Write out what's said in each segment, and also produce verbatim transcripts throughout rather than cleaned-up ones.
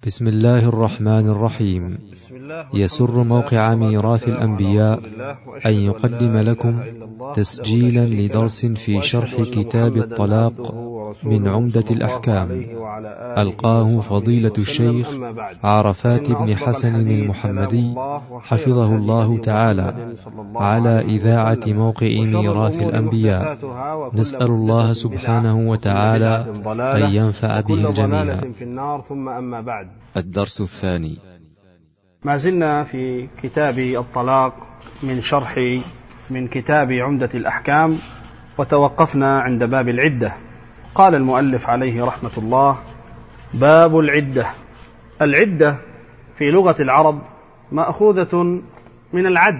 بسم الله الرحمن الرحيم. يسر موقع ميراث الأنبياء أن يقدم لكم تسجيلا لدرس في شرح كتاب الطلاق من عمدة الأحكام، ألقاه فضيلة الشيخ عرفات بن حسن المحمدي حفظه الله تعالى على إذاعة موقع ميراث الأنبياء. نسأل الله سبحانه وتعالى أن ينفع به الجميع. ثم أما بعد، الدرس الثاني. ما زلنا في كتاب الطلاق من شرح من كتاب عمدة الأحكام، وتوقفنا عند باب العدة. قال المؤلف عليه رحمة الله: باب العدة. العدة في لغة العرب مأخوذة من العد،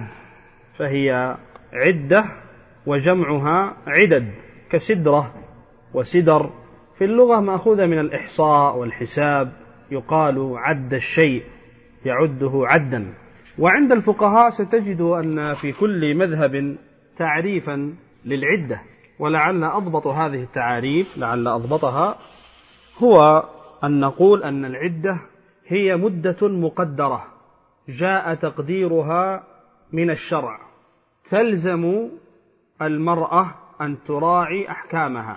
فهي عدة وجمعها عدد كسدرة وسدر. في اللغة مأخوذة من الإحصاء والحساب، يقال عد الشيء، يعده عدا. وعند الفقهاء ستجد أن في كل مذهب تعريفا للعدة، ولعل أضبط هذه التعاريف لعل أضبطها هو أن نقول أن العدة هي مدة مقدرة جاء تقديرها من الشرع، تلزم المرأة أن تراعي أحكامها،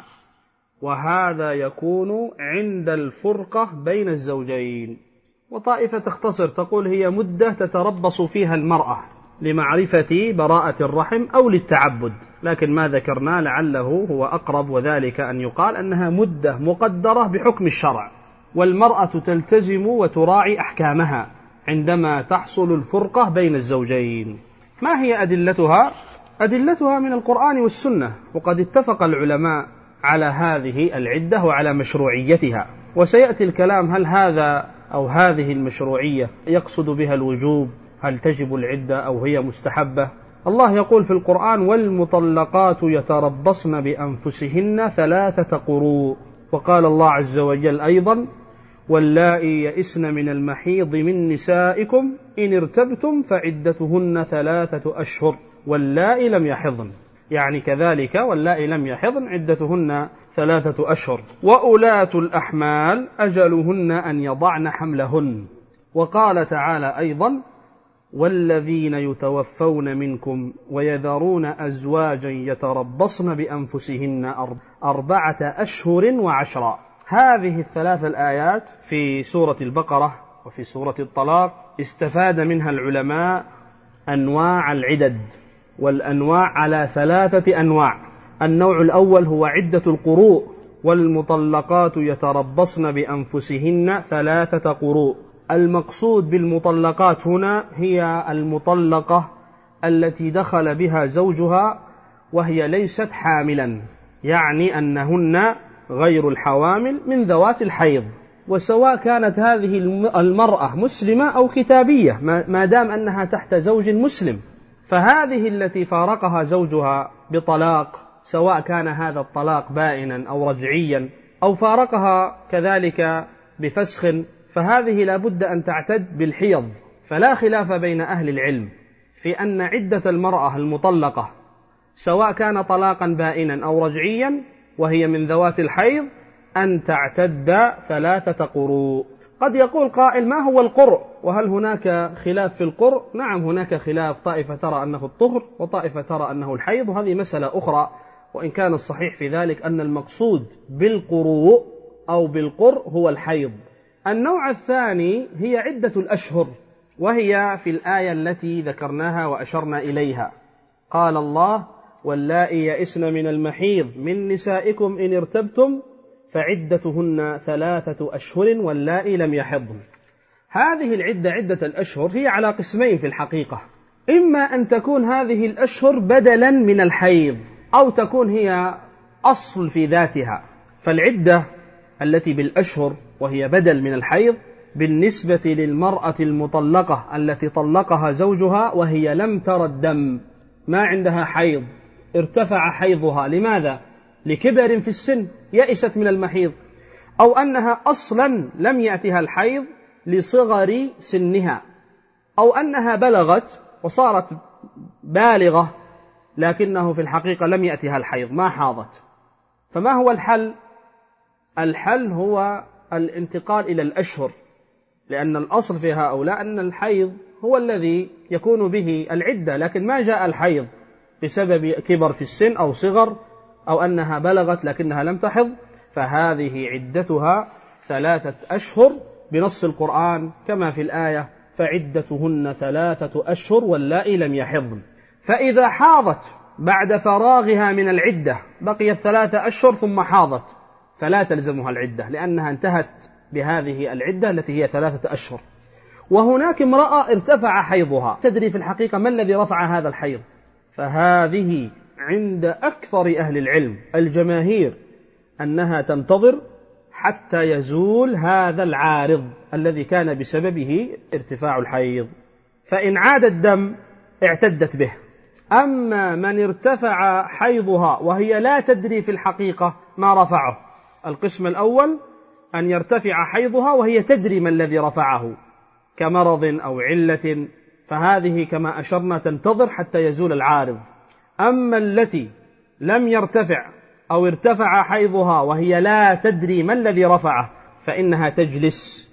وهذا يكون عند الفرقة بين الزوجين. وطائفة تختصر تقول هي مدة تتربص فيها المرأة لمعرفة براءة الرحم أو للتعبد، لكن ما ذكرنا لعله هو أقرب، وذلك أن يقال أنها مدة مقدرة بحكم الشرع، والمرأة تلتزم وتراعي أحكامها عندما تحصل الفرقة بين الزوجين. ما هي أدلتها؟ أدلتها من القرآن والسنة، وقد اتفق العلماء على هذه العدة وعلى مشروعيتها. وسيأتي الكلام هل هذا أو هذه المشروعية يقصد بها الوجوب، هل تجب العدة أو هي مستحبة. الله يقول في القرآن: والمطلقات يتربصن بأنفسهن ثلاثة قروء. وقال الله عز وجل أيضا: واللائي يئسن من المحيض من نسائكم إن ارتبتم فعدتهن ثلاثة أشهر واللائي لم يحضن، يعني كذلك واللائي لم يحضن عدتهن ثلاثة أشهر. وأولاة الأحمال أجلهن أن يضعن حملهن. وقال تعالى أيضا: والذين يتوفون منكم ويذرون أزواجا يتربصن بأنفسهن أربعة أشهر وعشرا. هذه الثلاث الآيات في سورة البقرة وفي سورة الطلاق استفاد منها العلماء أنواع العدد، والأنواع على ثلاثة أنواع. النوع الأول هو عدة القروء: والمطلقات يتربصن بأنفسهن ثلاثة قروء. المقصود بالمطلقات هنا هي المطلقة التي دخل بها زوجها وهي ليست حاملا، يعني أنهن غير الحوامل من ذوات الحيض، وسواء كانت هذه المرأة مسلمة أو كتابية ما دام أنها تحت زوج مسلم. فهذه التي فارقها زوجها بطلاق، سواء كان هذا الطلاق بائنا أو رجعيا أو فارقها كذلك بفسخ، فهذه لابد أن تعتد بالحيض. فلا خلاف بين أهل العلم في أن عدة المرأة المطلقة سواء كان طلاقا بائنا أو رجعيا وهي من ذوات الحيض أن تعتد ثلاثة قروء. قد يقول قائل: ما هو القرء؟ وهل هناك خلاف في القرء؟ نعم، هناك خلاف، طائفة ترى أنه الطهر وطائفة ترى أنه الحيض، وهذه مسألة أخرى، وإن كان الصحيح في ذلك أن المقصود بالقروء أو بالقرء هو الحيض. النوع الثاني هي عدة الأشهر، وهي في الآية التي ذكرناها وأشرنا إليها. قال الله: واللائي يئسن من المحيض من نسائكم إن ارتبتم فعدتهن ثلاثة أشهر واللائي لم يحضن. هذه العدة عدة الأشهر هي على قسمين في الحقيقة: إما أن تكون هذه الأشهر بدلا من الحيض، أو تكون هي أصل في ذاتها. فالعدة التي بالأشهر وهي بدل من الحيض بالنسبة للمرأة المطلقة التي طلقها زوجها وهي لم تر الدم، ما عندها حيض، ارتفع حيضها، لماذا؟ لكبر في السن، يئست من المحيض، أو أنها أصلا لم يأتها الحيض لصغر سنها، أو أنها بلغت وصارت بالغة لكنه في الحقيقة لم يأتها الحيض، ما حاضت. فما هو الحل؟ الحل هو الانتقال إلى الأشهر، لأن الأصل في هؤلاء أن الحيض هو الذي يكون به العدة، لكن ما جاء الحيض بسبب كبر في السن أو صغر أو أنها بلغت لكنها لم تحض، فهذه عدتها ثلاثة أشهر بنص القرآن كما في الآية: فعدتهن ثلاثة أشهر واللائي لم يحضن. فإذا حاضت بعد فراغها من العدة بقيت ثلاثة أشهر ثم حاضت فلا تلزمها العدة، لأنها انتهت بهذه العدة التي هي ثلاثة أشهر. وهناك امرأة ارتفع حيضها، تدري في الحقيقة ما الذي رفع هذا الحيض، فهذه عند أكثر أهل العلم الجماهير أنها تنتظر حتى يزول هذا العارض الذي كان بسببه ارتفاع الحيض، فإن عاد الدم اعتدت به. أما من ارتفع حيضها وهي لا تدري في الحقيقة ما رفعه، القسم الأول أن يرتفع حيضها وهي تدري ما الذي رفعه كمرض أو علة، فهذه كما أشرنا تنتظر حتى يزول العارض. أما التي لم يرتفع أو ارتفع حيضها وهي لا تدري ما الذي رفعه فإنها تجلس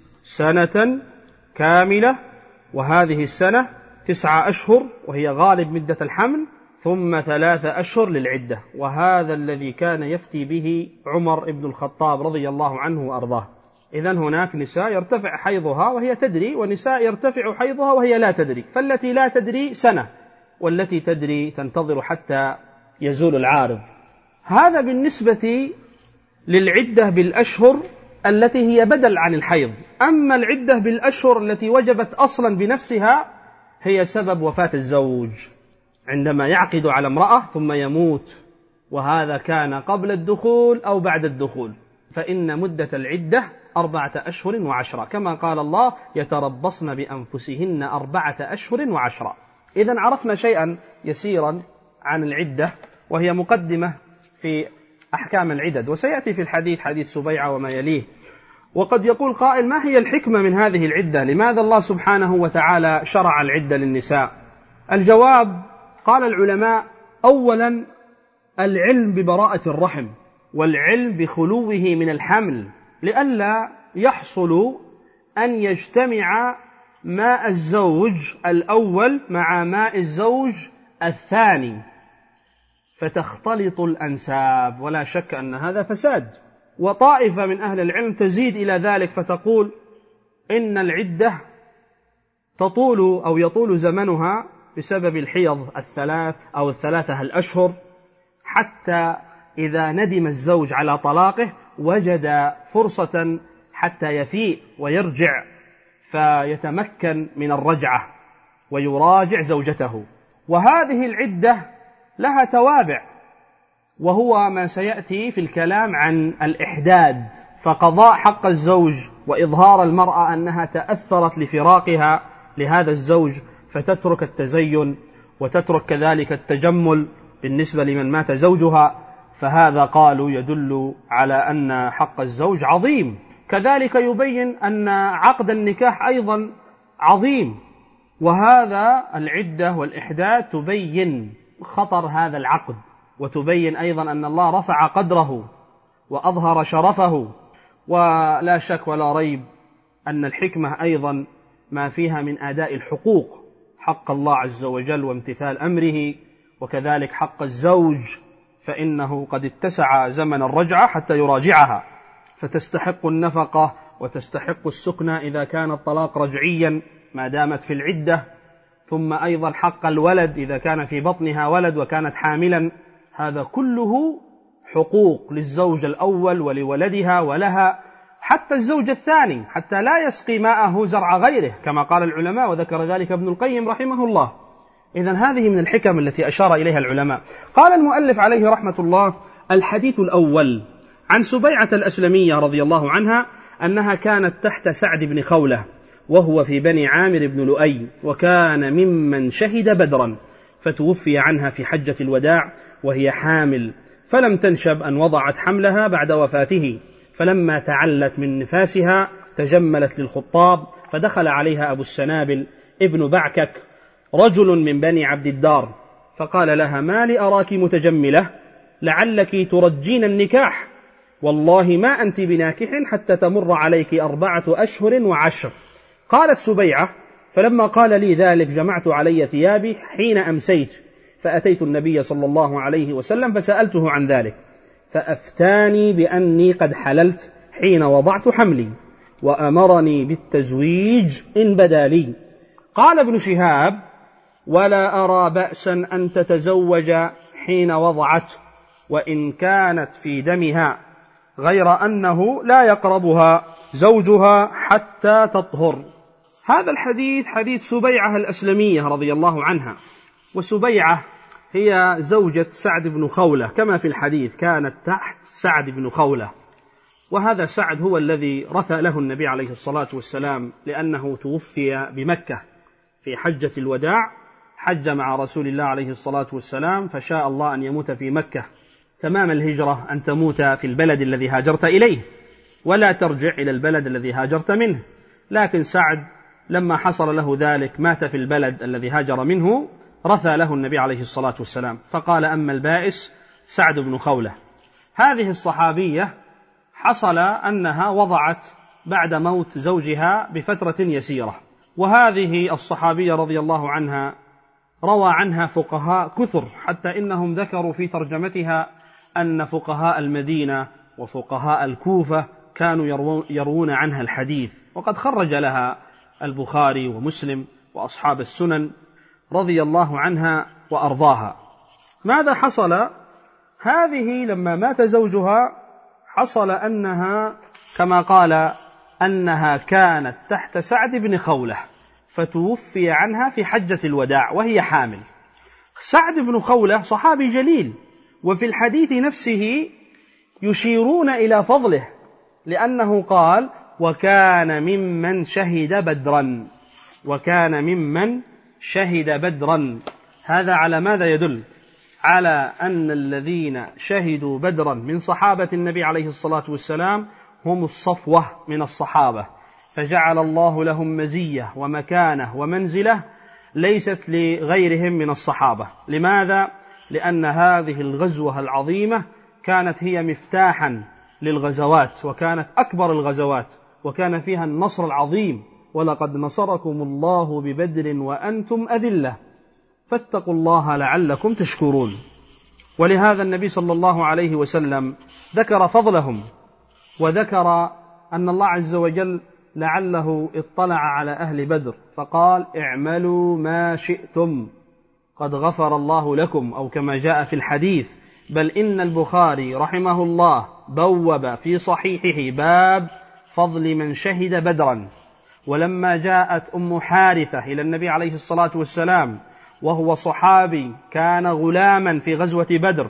سنة كاملة، وهذه السنة تسعة أشهر وهي غالب مدة الحمل، ثم ثلاثة أشهر للعدة. وهذا الذي كان يفتي به عمر بن الخطاب رضي الله عنه وأرضاه. إذن هناك نساء يرتفع حيضها وهي تدري، ونساء يرتفع حيضها وهي لا تدري، فالتي لا تدري سنة، والتي تدري تنتظر حتى يزول العارض. هذا بالنسبة للعدة بالأشهر التي هي بدل عن الحيض. أما العدة بالأشهر التي وجبت أصلا بنفسها هي سبب وفاة الزوج، عندما يعقد على امرأة ثم يموت، وهذا كان قبل الدخول أو بعد الدخول، فإن مدة العدة أربعة أشهر وعشرة، كما قال الله: يتربصن بأنفسهن أربعة أشهر وعشرة. إذن عرفنا شيئا يسيرا عن العدة، وهي مقدمة في أحكام العدد، وسيأتي في الحديث حديث سبيعة وما يليه. وقد يقول قائل: ما هي الحكمة من هذه العدة؟ لماذا الله سبحانه وتعالى شرع العدة للنساء؟ الجواب: قال العلماء: أولا العلم ببراءة الرحم والعلم بخلوه من الحمل، لئلا يحصل أن يجتمع ماء الزوج الأول مع ماء الزوج الثاني فتختلط الأنساب، ولا شك أن هذا فساد. وطائفة من أهل العلم تزيد إلى ذلك فتقول إن العدة تطول أو يطول زمنها بسبب الحيض الثلاث أو الثلاثة الأشهر، حتى إذا ندم الزوج على طلاقه وجد فرصة حتى يفيء ويرجع فيتمكن من الرجعة ويراجع زوجته. وهذه العدة لها توابع، وهو ما سيأتي في الكلام عن الإحداد، فقضاء حق الزوج وإظهار المرأة أنها تأثرت لفراقها لهذا الزوج فتترك التزين وتترك كذلك التجمل بالنسبة لمن مات زوجها، فهذا قالوا يدل على أن حق الزوج عظيم. كذلك يبين أن عقد النكاح أيضا عظيم، وهذا العدة والإحداد تبين خطر هذا العقد، وتبين أيضا أن الله رفع قدره وأظهر شرفه. ولا شك ولا ريب أن الحكمة أيضا ما فيها من أداء الحقوق، حق الله عز وجل وامتثال أمره، وكذلك حق الزوج، فإنه قد اتسع زمن الرجعة حتى يراجعها، فتستحق النفقة وتستحق السكنة إذا كان الطلاق رجعيا ما دامت في العدة. ثم أيضا حق الولد إذا كان في بطنها ولد وكانت حاملا، هذا كله حقوق للزوج الأول ولولدها ولها، حتى الزوج الثاني، حتى لا يسقي ماءه زرع غيره كما قال العلماء، وذكر ذلك ابن القيم رحمه الله. إذن هذه من الحكم التي أشار إليها العلماء. قال المؤلف عليه رحمة الله: الحديث الأول عن سبيعة الأسلمية رضي الله عنها أنها كانت تحت سعد بن خولة وهو في بني عامر بن لؤي، وكان ممن شهد بدرا، فتوفي عنها في حجة الوداع وهي حامل، فلم تنشب أن وضعت حملها بعد وفاته، فلما تعلت من نفاسها تجملت للخطاب، فدخل عليها أبو السنابل ابن بعكك رجل من بني عبد الدار، فقال لها: ما لي أراك متجملة؟ لعلك ترجين النكاح، والله ما أنت بناكح حتى تمر عليك أربعة أشهر وعشر، قالت سبيعة: فلما قال لي ذلك جمعت علي ثيابي حين أمسيت، فأتيت النبي صلى الله عليه وسلم فسألته عن ذلك، فأفتاني بأني قد حللت حين وضعت حملي، وأمرني بالتزويج إن بدا لي. قال ابن شهاب: ولا أرى بأسا أن تتزوج حين وضعت وإن كانت في دمها، غير أنه لا يقربها زوجها حتى تطهر. هذا الحديث حديث سبيعة الأسلمية رضي الله عنها، وسبيعة هي زوجة سعد بن خولة كما في الحديث، كانت تحت سعد بن خولة، وهذا سعد هو الذي رثى له النبي عليه الصلاة والسلام، لأنه توفي بمكة في حجة الوداع، حج مع رسول الله عليه الصلاة والسلام، فشاء الله أن يموت في مكة تمام الهجرة، أن تموت في البلد الذي هاجرت إليه ولا ترجع إلى البلد الذي هاجرت منه. لكن سعد لما حصل له ذلك مات في البلد الذي هاجر منه، رثى له النبي عليه الصلاة والسلام، فقال: أما البائس سعد بن خولة. هذه الصحابية حصل أنها وضعت بعد موت زوجها بفترة يسيرة، وهذه الصحابية رضي الله عنها روى عنها فقهاء كثر، حتى إنهم ذكروا في ترجمتها أن فقهاء المدينة وفقهاء الكوفة كانوا يروون عنها الحديث، وقد خرج لها البخاري ومسلم وأصحاب السنن رضي الله عنها وأرضاها. ماذا حصل؟ هذه لما مات زوجها حصل أنها كما قال أنها كانت تحت سعد بن خولة، فتوفي عنها في حجة الوداع وهي حامل. سعد بن خولة صحابي جليل، وفي الحديث نفسه يشيرون إلى فضله، لأنه قال: وكان ممن شهد بدرا، وكان ممن شهد بدرا. هذا على ماذا يدل؟ على أن الذين شهدوا بدرا من صحابة النبي عليه الصلاة والسلام هم الصفوة من الصحابة، فجعل الله لهم مزية ومكانة ومنزلة ليست لغيرهم من الصحابة. لماذا؟ لأن هذه الغزوة العظيمة كانت هي مفتاحا للغزوات، وكانت أكبر الغزوات، وكان فيها النصر العظيم: ولقد نصركم الله ببدر وأنتم أذلة فاتقوا الله لعلكم تشكرون. ولهذا النبي صلى الله عليه وسلم ذكر فضلهم، وذكر أن الله عز وجل لعله اطلع على أهل بدر فقال: اعملوا ما شئتم قد غفر الله لكم، أو كما جاء في الحديث. بل إن البخاري رحمه الله بوب في صحيحه باب فضل من شهد بدرا. ولما جاءت أم حارثة إلى النبي عليه الصلاة والسلام وهو صحابي كان غلاما في غزوة بدر،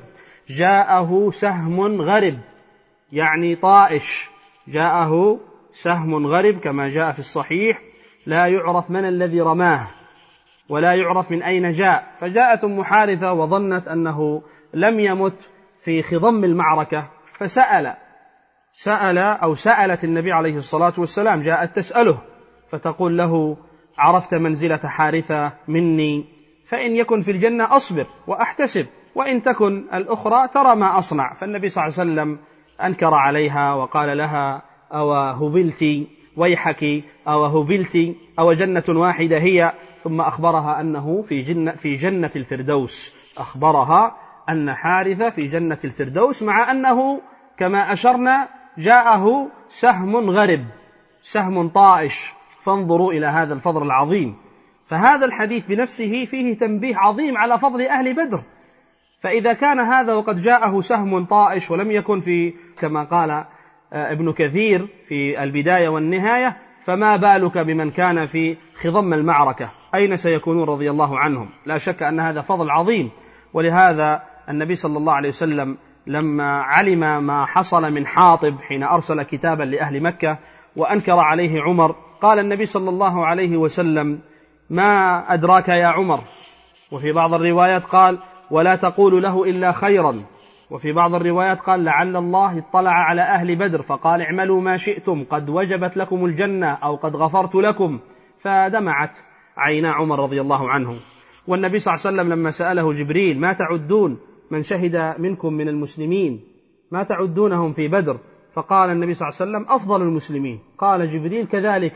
جاءه سهم غرب، يعني طائش، جاءه سهم غرب كما جاء في الصحيح، لا يعرف من الذي رماه ولا يعرف من أين جاء. فجاءت أم حارثة وظنت أنه لم يمت في خضم المعركة، فسأل سأل أو سألت النبي عليه الصلاة والسلام، جاءت تسأله فتقول له: عرفت منزلة حارثة مني؟ فإن يكن في الجنة أصبر وأحتسب، وإن تكن الأخرى ترى ما أصنع. فالنبي صلى الله عليه وسلم أنكر عليها وقال لها: أو هبلتي ويحك، أو هبلتي، أو جنة واحدة هي. ثم أخبرها أنه في جنة, في جنة الفردوس، أخبرها أن حارثة في جنة الفردوس، مع أنه كما أشرنا جاءه سهم غرب، سهم طائش. فانظروا إلى هذا الفضل العظيم. فهذا الحديث بنفسه فيه تنبيه عظيم على فضل أهل بدر. فإذا كان هذا وقد جاءه سهم طائش ولم يكن في كما قال ابن كثير في البداية والنهاية، فما بالك بمن كان في خضم المعركة؟ أين سيكونون رضي الله عنهم؟ لا شك أن هذا فضل عظيم. ولهذا النبي صلى الله عليه وسلم لما علم ما حصل من حاطب حين أرسل كتابا لأهل مكة وأنكر عليه عمر، قال النبي صلى الله عليه وسلم: ما أدراك يا عمر؟ وفي بعض الروايات قال: ولا تقول له إلا خيرا. وفي بعض الروايات قال: لعل الله اطلع على أهل بدر فقال: اعملوا ما شئتم قد وجبت لكم الجنة، أو قد غفرت لكم. فدمعت عينا عمر رضي الله عنه. والنبي صلى الله عليه وسلم لما سأله جبريل: ما تعدون من شهد منكم من المسلمين، ما تعدونهم في بدر؟ فقال النبي صلى الله عليه وسلم: أفضل المسلمين. قال جبريل: كذلك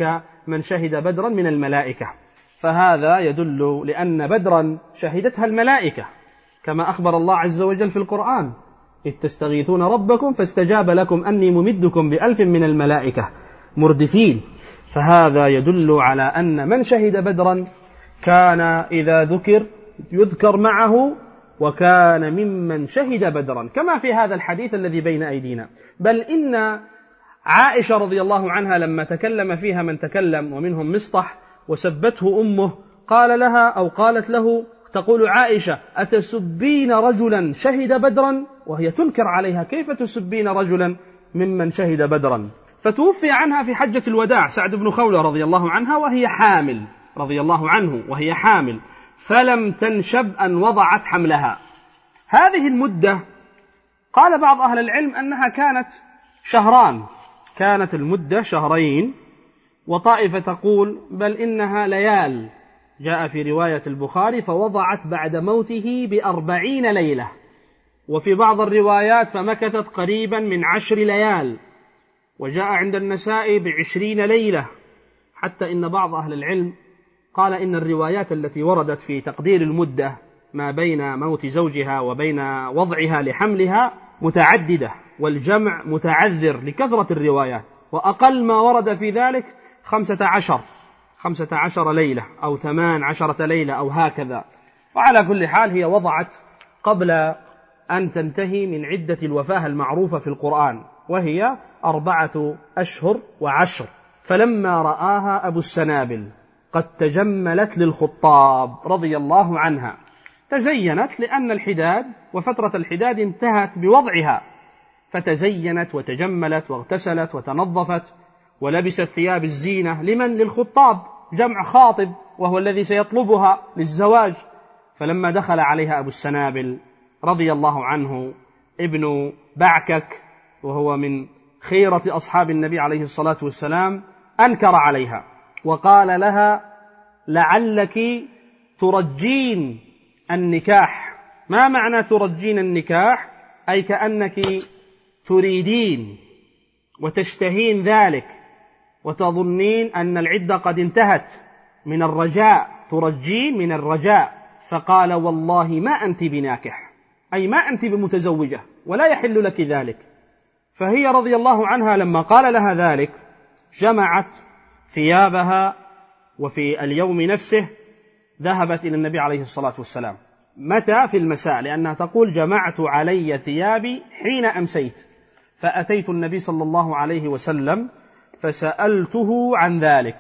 من شهد بدرا من الملائكة، فهذا يدل لأن بدرا شهدتها الملائكة كما أخبر الله عز وجل في القرآن: إذ تستغيثون ربكم فاستجاب لكم أني ممدكم بألف من الملائكة مردفين. فهذا يدل على أن من شهد بدرا كان إذا ذكر يذكر معه وكان ممن شهد بدرا، كما في هذا الحديث الذي بين أيدينا. بل إن عائشة رضي الله عنها لما تكلم فيها من تكلم ومنهم مصطح وسبته أمه، قال لها أو قالت له، تقول عائشة: أتسبين رجلا شهد بدرا؟ وهي تنكر عليها: كيف تسبين رجلا ممن شهد بدرا؟ فتوفي عنها في حجة الوداع سعد بن خولة رضي الله عنها وهي حامل رضي الله عنه وهي حامل، فلم تنشب أن وضعت حملها. هذه المدة قال بعض أهل العلم أنها كانت شهران، كانت المدة شهرين، وطائفة تقول بل إنها ليال. جاء في رواية البخاري: فوضعت بعد موته بأربعين ليلة، وفي بعض الروايات فمكثت قريبا من عشر ليال، وجاء عند النسائي بعشرين ليلة. حتى إن بعض أهل العلم قال إن الروايات التي وردت في تقدير المدة ما بين موت زوجها وبين وضعها لحملها متعددة، والجمع متعذر لكثرة الروايات، وأقل ما ورد في ذلك خمسة عشر خمسة عشر ليلة أو ثمان عشرة ليلة أو هكذا. وعلى كل حال هي وضعت قبل أن تنتهي من عدة الوفاة المعروفة في القرآن، وهي أربعة أشهر وعشر. فلما رآها أبو السنابل قد تجملت للخطاب رضي الله عنها، تزينت، لأن الحداد وفترة الحداد انتهت بوضعها، فتزينت وتجملت واغتسلت وتنظفت ولبست ثياب الزينة. لمن؟ للخطاب، جمع خاطب، وهو الذي سيطلبها للزواج. فلما دخل عليها أبو السنابل رضي الله عنه ابن بعكك، وهو من خيرة أصحاب النبي عليه الصلاة والسلام، أنكر عليها وقال لها: لعلك ترجين النكاح. ما معنى ترجين النكاح؟ أي كأنك تريدين وتشتهين ذلك وتظنين أن العدة قد انتهت، من الرجاء، ترجين من الرجاء. فقال: والله ما أنت بناكح، أي ما أنت بمتزوجة ولا يحل لك ذلك. فهي رضي الله عنها لما قال لها ذلك جمعت ثيابها، وفي اليوم نفسه ذهبت إلى النبي عليه الصلاة والسلام. متى؟ في المساء، لأنها تقول: جمعت علي ثيابي حين أمسيت، فأتيت النبي صلى الله عليه وسلم فسألته عن ذلك،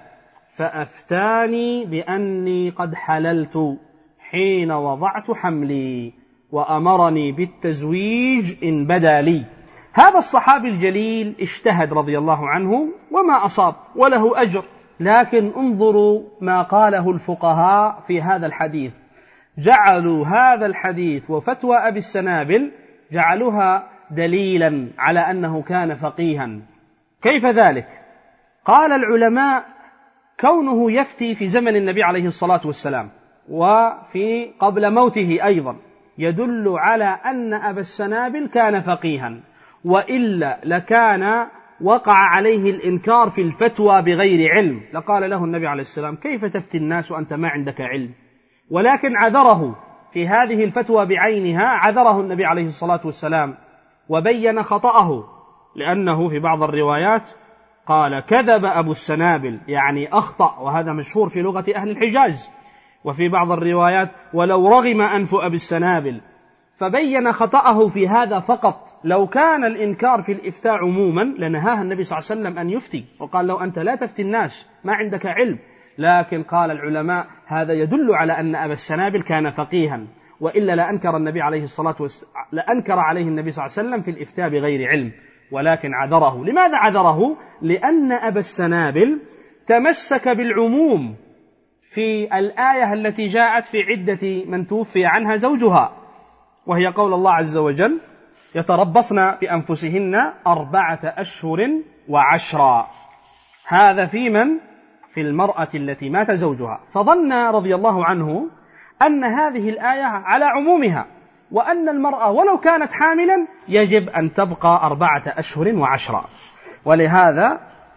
فأفتاني بأني قد حللت حين وضعت حملي، وأمرني بالتزويج إن بدا لي. هذا الصحابي الجليل اجتهد رضي الله عنه وما أصاب، وله أجر. لكن انظروا ما قاله الفقهاء في هذا الحديث، جعلوا هذا الحديث وفتوى أبي السنابل جعلوها دليلا على أنه كان فقيها. كيف ذلك؟ قال العلماء: كونه يفتي في زمن النبي عليه الصلاة والسلام وفي قبل موته أيضا يدل على أن أبا السنابل كان فقيها، وإلا لكان وقع عليه الإنكار في الفتوى بغير علم، لقال له النبي عليه السلام: كيف تفتي الناس وأنت ما عندك علم؟ ولكن عذره في هذه الفتوى بعينها، عذره النبي عليه الصلاة والسلام وبين خطأه، لأنه في بعض الروايات قال: كذب أبو السنابل، يعني أخطأ، وهذا مشهور في لغة أهل الحجاز. وفي بعض الروايات: ولو رغم أنف أبي السنابل، فبين خطأه في هذا فقط. لو كان الإنكار في الإفتاء عموما لنهاه النبي صلى الله عليه وسلم أن يفتي، وقال: لو أنت لا تفتي الناس ما عندك علم. لكن قال العلماء: هذا يدل على أن أبا السنابل كان فقيها، وإلا لأنكر النبي عليه الصلاة والسلام لأنكر عليه النبي صلى الله عليه وسلم في الإفتاء بغير علم، ولكن عذره. لماذا عذره؟ لأن أبا السنابل تمسك بالعموم في الآية التي جاءت في عدة من توفي عنها زوجها، وهي قول الله عز وجل: يتربصن بأنفسهن أربعة أشهر وعشرا. هذا في من؟ في المرأة التي مات زوجها. فظن رضي الله عنه أن هذه الآية على عمومها، وأن المرأة ولو كانت حاملا يجب أن تبقى أربعة أشهر وعشرا. ولهذا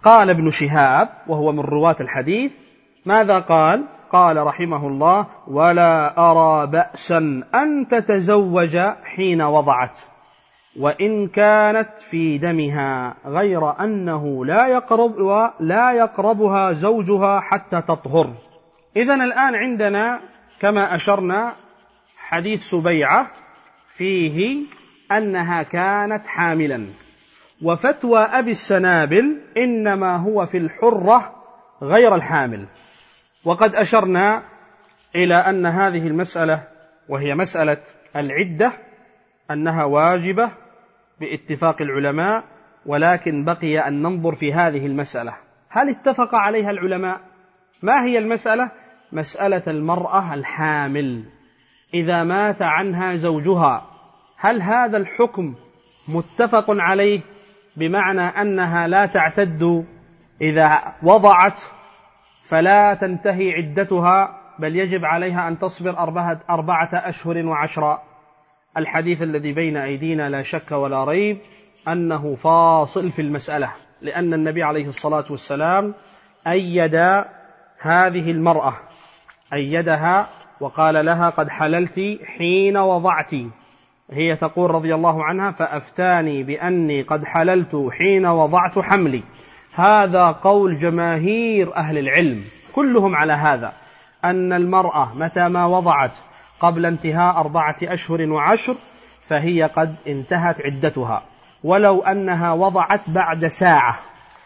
قال ابن شهاب وهو من رواة الحديث ماذا قال؟ قال رحمه الله: ولا أرى بأسا أن تتزوج حين وضعت وإن كانت في دمها، غير أنه لا يقرب ولا يقربها زوجها حتى تطهر. إذن الآن عندنا كما أشرنا حديث سبيعة فيه أنها كانت حاملا، وفتوى أبي السنابل إنما هو في الحرة غير الحامل. وقد أشرنا إلى أن هذه المسألة وهي مسألة العدة أنها واجبة باتفاق العلماء، ولكن بقي أن ننظر في هذه المسألة هل اتفق عليها العلماء؟ ما هي المسألة؟ مسألة المرأة الحامل إذا مات عنها زوجها، هل هذا الحكم متفق عليه بمعنى أنها لا تعتد إذا وضعت فلا تنتهي عدتها، بل يجب عليها أن تصبر أربعة, أربعة أشهر وعشرة؟ الحديث الذي بين أيدينا لا شك ولا ريب أنه فاصل في المسألة، لأن النبي عليه الصلاة والسلام أيد هذه المرأة، أيدها وقال لها: قد حللت حين وضعت. هي تقول رضي الله عنها: فأفتاني بأني قد حللت حين وضعت حملي. هذا قول جماهير أهل العلم كلهم على هذا، أن المرأة متى ما وضعت قبل انتهاء أربعة أشهر وعشر فهي قد انتهت عدتها، ولو أنها وضعت بعد ساعة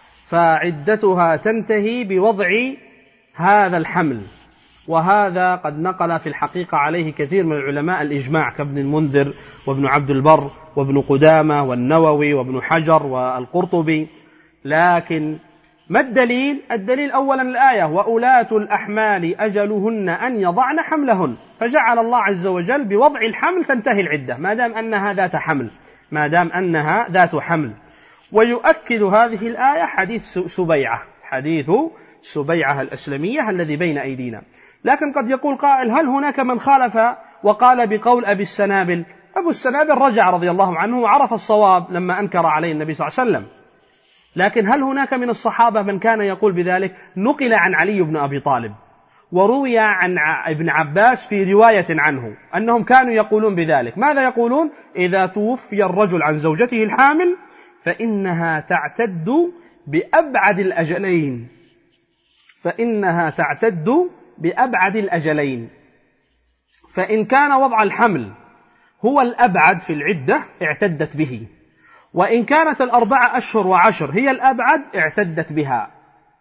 فعدتها تنتهي بوضع هذا الحمل. وهذا قد نقل في الحقيقة عليه كثير من العلماء الإجماع كابن المنذر وابن عبد البر وابن قدامة والنووي وابن حجر والقرطبي. لكن ما الدليل؟ الدليل أولا الآية: وأولاة الأحمال أجلهن أن يضعن حملهن، فجعل الله عز وجل بوضع الحمل تنتهي العدة ما دام أنها ذات حمل ما دام أنها ذات حمل. ويؤكد هذه الآية حديث سبيعة، حديث سبيعة الأسلمية الذي بين أيدينا. لكن قد يقول قائل: هل هناك من خالف وقال بقول أبي السنابل؟ أبو السنابل رجع رضي الله عنه وعرف الصواب لما أنكر عليه النبي صلى الله عليه وسلم. لكن هل هناك من الصحابة من كان يقول بذلك؟ نقل عن علي بن أبي طالب وروي عن ابن عباس في رواية عنه أنهم كانوا يقولون بذلك. ماذا يقولون؟ إذا توفي الرجل عن زوجته الحامل فإنها تعتد بأبعد الأجلين فإنها تعتد بأبعد الأجلين فإن كان وضع الحمل هو الأبعد في العدة اعتدت به، وإن كانت الأربعة أشهر وعشر هي الأبعد اعتدت بها.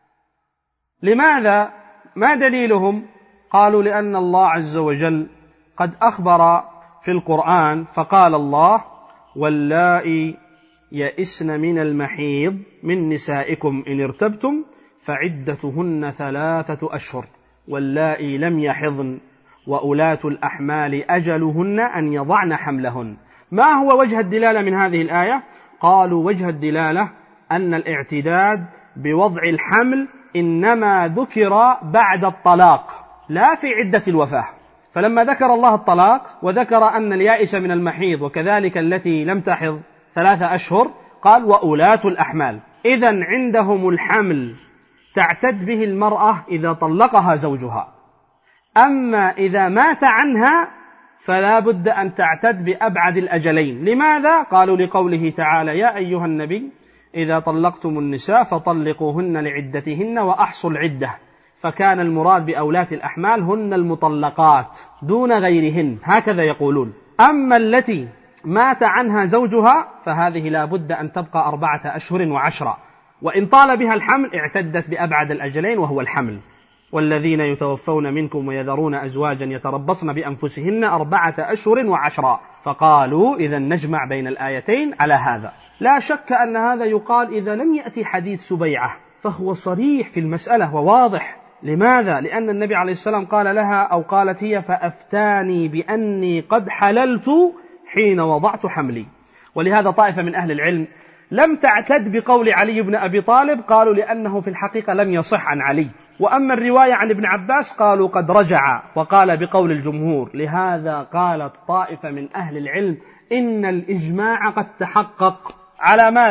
لماذا؟ ما دليلهم؟ قالوا: لأن الله عز وجل قد أخبر في القرآن فقال الله: واللائي يئسن من المحيض من نسائكم إن ارتبتم فعدتهن ثلاثة أشهر واللائي لم يحضن وأولاة الأحمال أجلهن أن يضعن حملهن. ما هو وجه الدلالة من هذه الآية؟ قالوا: وجه الدلالة أن الاعتداد بوضع الحمل إنما ذكر بعد الطلاق لا في عدة الوفاة. فلما ذكر الله الطلاق وذكر أن اليائس من المحيض وكذلك التي لم تحض ثلاثة أشهر قال: وأولاة الأحمال. إذن عندهم الحمل تعتد به المرأة إذا طلقها زوجها، أما إذا مات عنها فلا بد أن تعتد بأبعد الأجلين. لماذا؟ قالوا: لقوله تعالى: يا أيها النبي إذا طلقتم النساء فطلقوهن لعدتهن وأحصوا العدة. فكان المراد بأولاة الأحمال هن المطلقات دون غيرهن، هكذا يقولون. أما التي مات عنها زوجها فهذه لا بد أن تبقى أربعة أشهر وعشرة، وإن طال بها الحمل اعتدت بأبعد الأجلين وهو الحمل. والذين يتوفون منكم ويذرون أزواجا يتربصن بأنفسهن أربعة أشهر وعشرة. فقالوا: إذا نجمع بين الآيتين على هذا. لا شك أن هذا يقال إذا لم يأتي حديث سبيعة، فهو صريح في المسألة وواضح. لماذا؟ لأن النبي عليه السلام قال لها أو قالت هي: فأفتاني بأني قد حللت حين وضعت حملي. ولهذا طائفة من أهل العلم لم تعتد بقول علي بن أبي طالب، قالوا لأنه في الحقيقة لم يصح عن علي. وأما الرواية عن ابن عباس قالوا قد رجع وقال بقول الجمهور. لهذا قالت طائفة من أهل العلم إن الإجماع قد تحقق على ماذا؟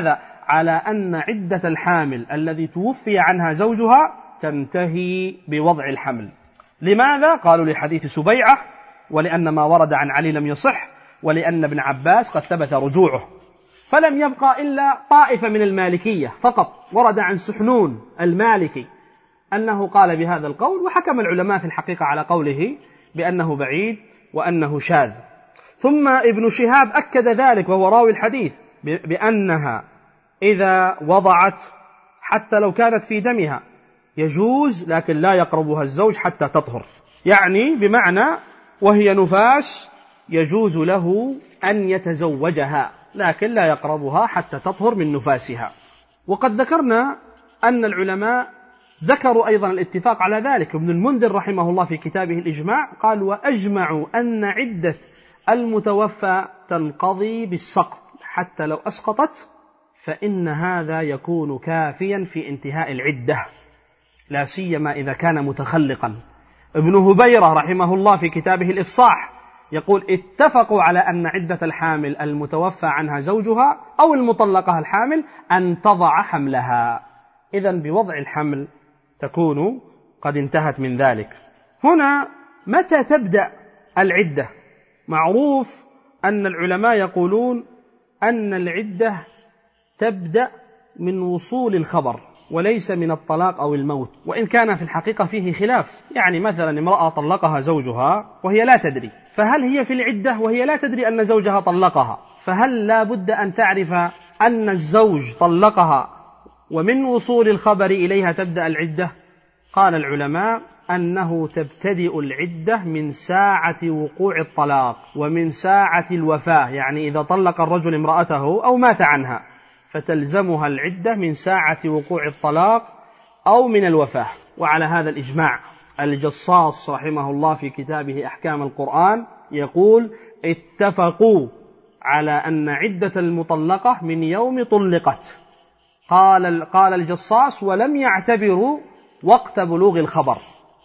على أن عدة الحامل الذي توفي عنها زوجها تنتهي بوضع الحمل. لماذا؟ قالوا لحديث سبيعة، ولأن ما ورد عن علي لم يصح، ولأن ابن عباس قد ثبت رجوعه. فلم يبقى إلا طائفة من المالكية فقط، ورد عن سحنون المالكي أنه قال بهذا القول، وحكم العلماء في الحقيقة على قوله بأنه بعيد وأنه شاذ. ثم ابن شهاب أكد ذلك وهو راوي الحديث بأنها إذا وضعت حتى لو كانت في دمها يجوز، لكن لا يقربها الزوج حتى تطهر، يعني بمعنى وهي نفاس يجوز له أن يتزوجها لكن لا يقربها حتى تطهر من نفاسها. وقد ذكرنا أن العلماء ذكروا أيضا الاتفاق على ذلك. ابن المنذر رحمه الله في كتابه الإجماع قال: وأجمعوا أن عدة المتوفى تنقضي بالسقط حتى لو أسقطت، فإن هذا يكون كافيا في انتهاء العدة، لا سيما إذا كان متخلقا. ابن هبيرة رحمه الله في كتابه الإفصاح يقول: اتفقوا على أن عدة الحامل المتوفى عنها زوجها أو المطلقة الحامل أن تضع حملها. إذن بوضع الحمل تكون قد انتهت من ذلك. هنا متى تبدأ العدة؟ معروف أن العلماء يقولون أن العدة تبدأ من وصول الخبر وليس من الطلاق أو الموت، وإن كان في الحقيقة فيه خلاف. يعني مثلا امرأة طلقها زوجها وهي لا تدري، فهل هي في العدة وهي لا تدري أن زوجها طلقها؟ فهل لا بد أن تعرف أن الزوج طلقها ومن وصول الخبر إليها تبدأ العدة؟ قال العلماء أنه تبتدئ العدة من ساعة وقوع الطلاق ومن ساعة الوفاة، يعني إذا طلق الرجل امرأته أو مات عنها فتلزمها العدة من ساعة وقوع الطلاق أو من الوفاة. وعلى هذا الإجماع الجصاص رحمه الله في كتابه أحكام القرآن يقول: اتفقوا على أن عدة المطلقة من يوم طلقت. قال قال الجصاص: ولم يعتبروا وقت بلوغ الخبر.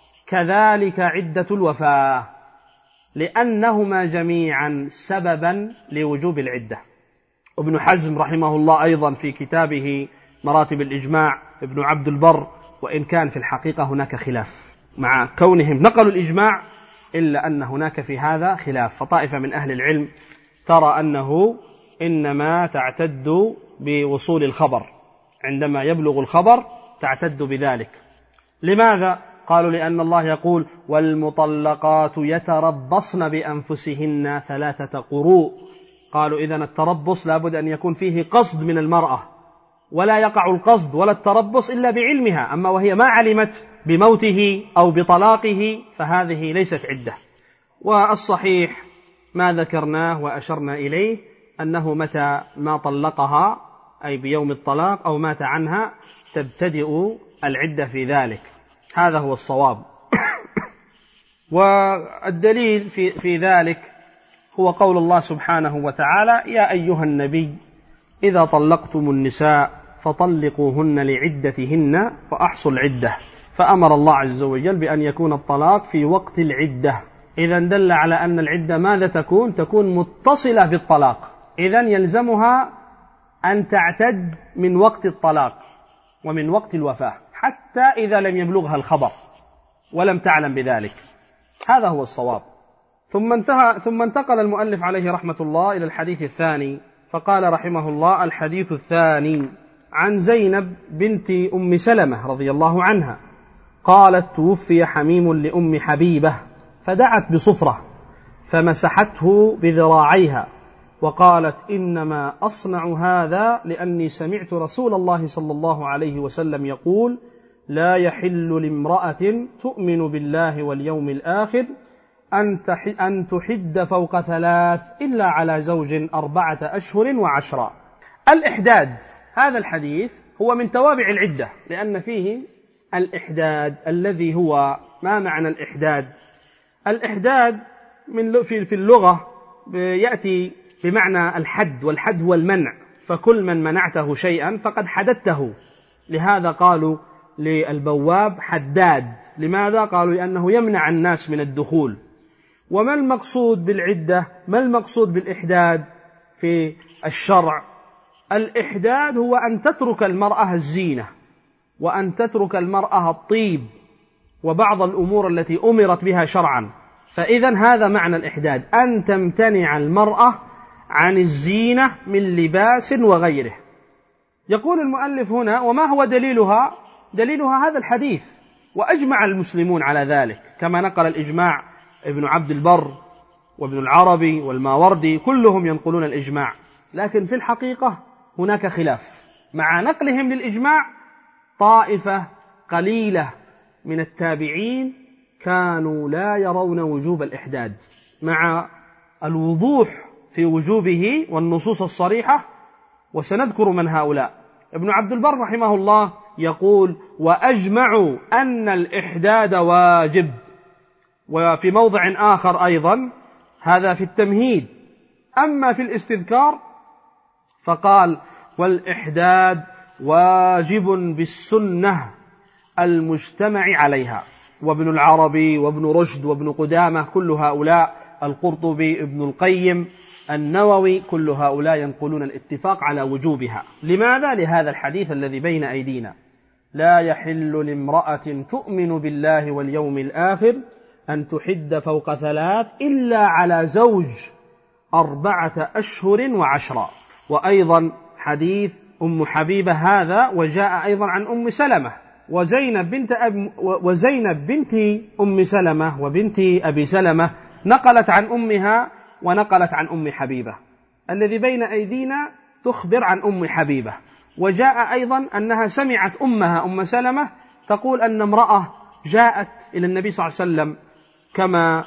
كذلك عدة الوفاة، لأنهما جميعا سببا لوجوب العدة. ابن حزم رحمه الله أيضا في كتابه مراتب الإجماع، ابن عبد البر، وإن كان في الحقيقة هناك خلاف مع كونهم نقلوا الإجماع، إلا أن هناك في هذا خلاف. فطائفة من أهل العلم ترى أنه إنما تعتد بوصول الخبر، عندما يبلغ الخبر تعتد بذلك. لماذا؟ قالوا: لأن الله يقول: والمطلقات يتربصن بأنفسهن ثلاثة قروء. قالوا: إذن التربص لابد أن يكون فيه قصد من المرأة، ولا يقع القصد ولا التربص إلا بعلمها. أما وهي ما علمت بموته أو بطلاقه فهذه ليست عدة. والصحيح ما ذكرناه وأشرنا إليه أنه متى ما طلقها أي بيوم الطلاق أو مات عنها تبتدئ العدة في ذلك. هذا هو الصواب. والدليل في, في ذلك هو قول الله سبحانه وتعالى: يا أيها النبي إذا طلقتم النساء فطلقوهن لعدتهن وأحصوا العدة. فأمر الله عز وجل بأن يكون الطلاق في وقت العدة. إذن دل على أن العدة ماذا تكون؟ تكون متصلة بالطلاق. إذن يلزمها أن تعتد من وقت الطلاق ومن وقت الوفاة حتى إذا لم يبلغها الخبر ولم تعلم بذلك. هذا هو الصواب. ثم انتهى ثم انتقل المؤلف عليه رحمة الله إلى الحديث الثاني، فقال رحمه الله: الحديث الثاني عن زينب بنت أم سلمة رضي الله عنها قالت: توفي حميم لأم حبيبة فدعت بصفرة فمسحته بذراعيها وقالت: إنما أصنع هذا لأني سمعت رسول الله صلى الله عليه وسلم يقول: لا يحل لامرأة تؤمن بالله واليوم الآخر أن تحد فوق ثلاث إلا على زوج أربعة أشهر وعشرا. الإحداد، هذا الحديث هو من توابع العدة، لأن فيه الإحداد الذي هو ما معنى الإحداد؟ الإحداد من في اللغة يأتي بمعنى الحد، والحد هو المنع، فكل من منعته شيئا فقد حددته. لهذا قالوا للبواب حداد. لماذا؟ قالوا لأنه يمنع الناس من الدخول. وما المقصود بالعدة؟ ما المقصود بالإحداد في الشرع؟ الإحداد هو أن تترك المرأة الزينة، وأن تترك المرأة الطيب وبعض الأمور التي أمرت بها شرعا. فإذا هذا معنى الإحداد، أن تمتنع المرأة عن الزينة من لباس وغيره. يقول المؤلف هنا: وما هو دليلها؟ دليلها هذا الحديث، وأجمع المسلمون على ذلك، كما نقل الإجماع ابن عبد البر وابن العربي والماوردي، كلهم ينقلون الإجماع. لكن في الحقيقة هناك خلاف، مع نقلهم للإجماع طائفة قليلة من التابعين كانوا لا يرون وجوب الإحداد، مع الوضوح في وجوبه والنصوص الصريحة، وسنذكر من هؤلاء. ابن عبد البر رحمه الله يقول: وأجمعوا أن الإحداد واجب. وفي موضع آخر أيضا، هذا في التمهيد. أما في الاستذكار فقال: والإحداد واجب بالسنة المجتمع عليها. وابن العربي وابن رشد وابن قدامة كل هؤلاء، القرطبي، ابن القيم، النووي، كل هؤلاء ينقلون الاتفاق على وجوبها. لماذا؟ لهذا الحديث الذي بين أيدينا: لا يحل لامرأة تؤمن بالله واليوم الآخر أن تحد فوق ثلاث إلا على زوج أربعة أشهر وعشرا. وأيضا حديث أم حبيبة هذا، وجاء أيضا عن أم سلمة وزينب بنت, أب وزينب بنت أم سلمة وبنت أبي سلمة، نقلت عن أمها ونقلت عن أم حبيبة. الذي بين أيدينا تخبر عن أم حبيبة. وجاء أيضا أنها سمعت أمها أم سلمة تقول أن امرأة جاءت إلى النبي صلى الله عليه وسلم، كما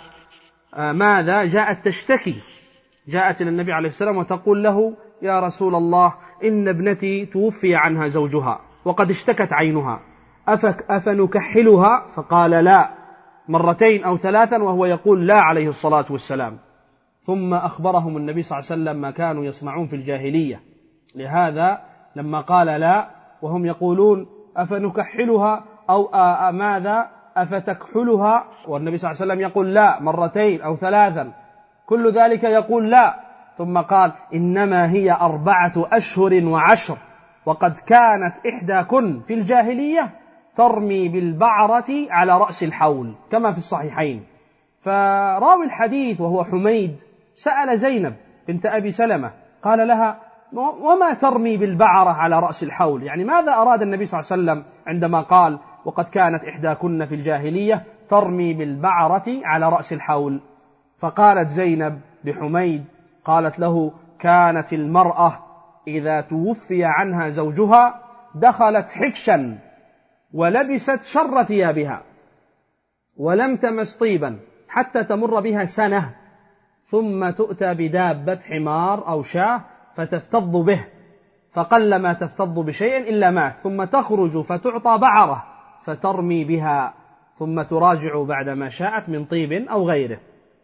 ماذا جاءت تشتكي، جاءت إلى النبي عليه السلام وتقول له: يا رسول الله، إن ابنتي توفي عنها زوجها وقد اشتكت عينها، أفك أفنكحلها؟ فقال: لا، مرتين أو ثلاثا، وهو يقول لا عليه الصلاة والسلام. ثم أخبرهم النبي صلى الله عليه وسلم ما كانوا يصنعون في الجاهلية. لهذا لما قال لا وهم يقولون أفنكحلها أو ماذا أفتكحلها، والنبي صلى الله عليه وسلم يقول لا مرتين أو ثلاثا، كل ذلك يقول لا. ثم قال: إنما هي أربعة أشهر وعشر، وقد كانت إحداكن في الجاهلية ترمي بالبعرة على رأس الحول، كما في الصحيحين. فراوي الحديث وهو حميد سأل زينب بنت أبي سلمة، قال لها: وما ترمي بالبعرة على رأس الحول؟ يعني ماذا أراد النبي صلى الله عليه وسلم عندما قال وقد كانت إحداكن في الجاهلية ترمي بالبعرة على رأس الحول؟ فقالت زينب لحميد، قالت له: كانت المرأة إذا توفي عنها زوجها دخلت حفشا ولبست شر ثيابها ولم تمس طيبا حتى تمر بها سنة، ثم تؤتى بدابة حمار أو شاة فتفتض به، فقل ما تفتض بشيء إلا مات، ثم تخرج فتعطى بعرة فترمي بها، ثم تراجع بعدما شاءت من طيب أو غيره.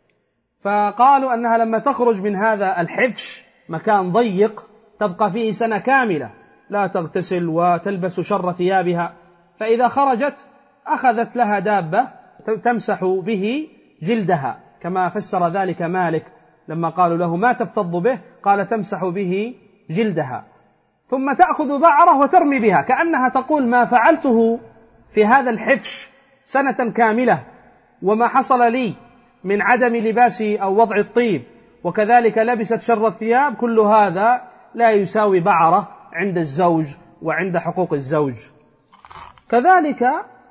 فقالوا أنها لما تخرج من هذا الحفش، مكان ضيق تبقى فيه سنة كاملة لا تغتسل وتلبس شر ثيابها، فإذا خرجت أخذت لها دابة تمسح به جلدها، كما فسر ذلك مالك لما قالوا له ما تفتض به، قال تمسح به جلدها، ثم تأخذ بعرة وترمي بها، كأنها تقول ما فعلته في هذا الحفش سنة كاملة وما حصل لي من عدم لباسي أو وضع الطيب، وكذلك لبست شر الثياب، كل هذا لا يساوي بعرة عند الزوج وعند حقوق الزوج. كذلك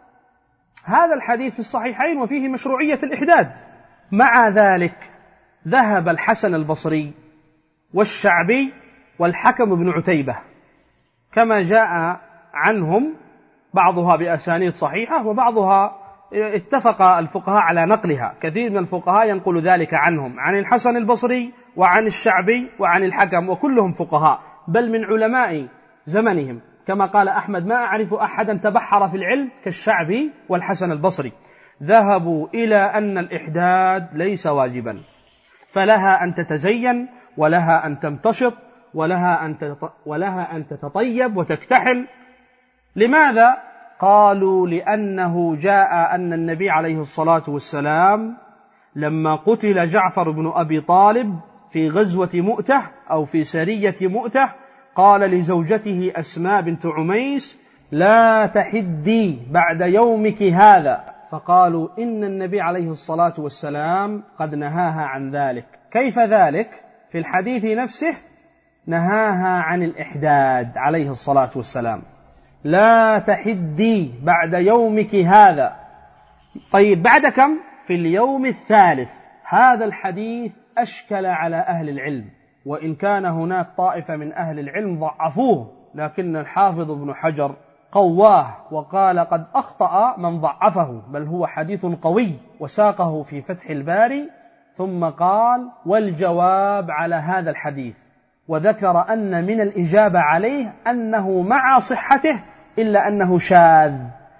هذا الحديث في الصحيحين وفيه مشروعية الإحداد. مع ذلك ذهب الحسن البصري والشعبي والحكم بن عتيبة، كما جاء عنهم بعضها بأسانيد صحيحة وبعضها اتفق الفقهاء على نقلها، كثير من الفقهاء ينقل ذلك عنهم، عن الحسن البصري وعن الشعبي وعن الحكم، وكلهم فقهاء بل من علماء زمنهم، كما قال أحمد: ما أعرف أحدا تبحر في العلم كالشعبي والحسن البصري. ذهبوا إلى أن الإحداد ليس واجبا، فلها أن تتزين ولها أن تمتشط ولها أن ولها أن تتطيب وتكتحل. لماذا؟ قالوا: لأنه جاء أن النبي عليه الصلاة والسلام لما قتل جعفر بن أبي طالب في غزوة مؤتة أو في سرية مؤتة، قال لزوجته أسماء بنت عميس: لا تحدي بعد يومك هذا. فقالوا: إن النبي عليه الصلاة والسلام قد نهاها عن ذلك. كيف ذلك؟ في الحديث نفسه نهاها عن الإحداد عليه الصلاة والسلام: لا تحدي بعد يومك هذا. طيب بعد كم؟ في اليوم الثالث. هذا الحديث أشكل على أهل العلم، وإن كان هناك طائفة من أهل العلم ضعفوه، لكن الحافظ ابن حجر قواه وقال: قد أخطأ من ضعفه، بل هو حديث قوي، وساقه في فتح الباري، ثم قال: والجواب على هذا الحديث، وذكر أن من الإجابة عليه أنه مع صحته إلا أنه شاذ